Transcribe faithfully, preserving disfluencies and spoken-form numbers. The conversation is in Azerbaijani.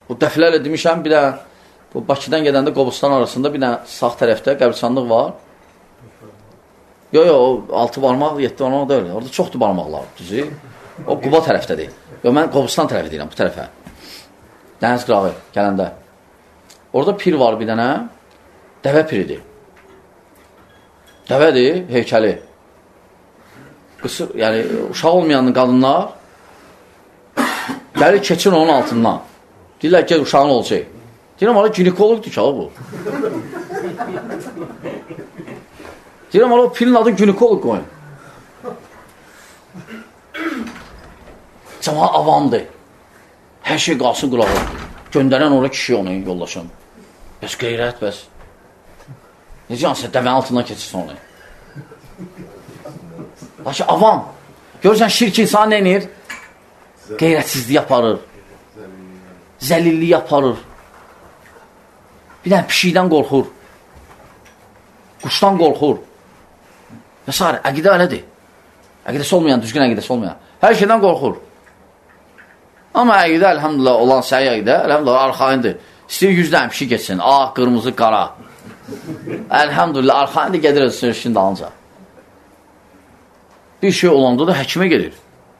Bu dəfələrlə demişəm, bir də bu Bakıdan gedəndə Qobustan arasında bir də sağ tərəfdə qəbristanlıq var. Yox, yox, o altı barmaq, yeddi barmaq deyil. Orada çoxdur barmaqlar, düzü. O Quba tərəfdədir. Yox, mən Qobustan tərəfi deyirəm, bu tərəfə. Dəniz qırağı gələndə. Orada pir var bir dənə, dəvə piridir. Dəvədir, heykəli. Qısır, yəni uşaq olmayan qadınlar gəlir, keçin onun altından. Deyirlər, gel uşağın olacaq. Deyirəm, ala ginekologdur ki, ala bu. Deyirəm, ala o pirin adı ginekolog qoyun. Cəma avamdır. Hər şey qalsın qulağı. Göndərən orada kişi onu, yoldaşım. Bəs qeyrət, bəs. Necə yansə, dəvənin altından keçirsin onu. Lakin avam. Görürsən, şirk insan nə inir? Qeyrətsizlik yaparır. Zəlillik yaparır. Bir dənə pişikdən qorxur. Quşdan qorxur. Və s. Əqidə elədir. Əqidəsi olmayan, düzgün əqidəsi olmayan. Hər şeydən qorxur. Amma əqidə, əlhamdülillah, olan səhi əqidə, əlhamdülillah, arxayındır. İstəyir yüz dənə pişik geçsin. Ağ, qırmızı, qara. Əlhamdülillah, arxayındır, gedir, sürüşün dalınca. Bir şey olanda da həkimə gedir.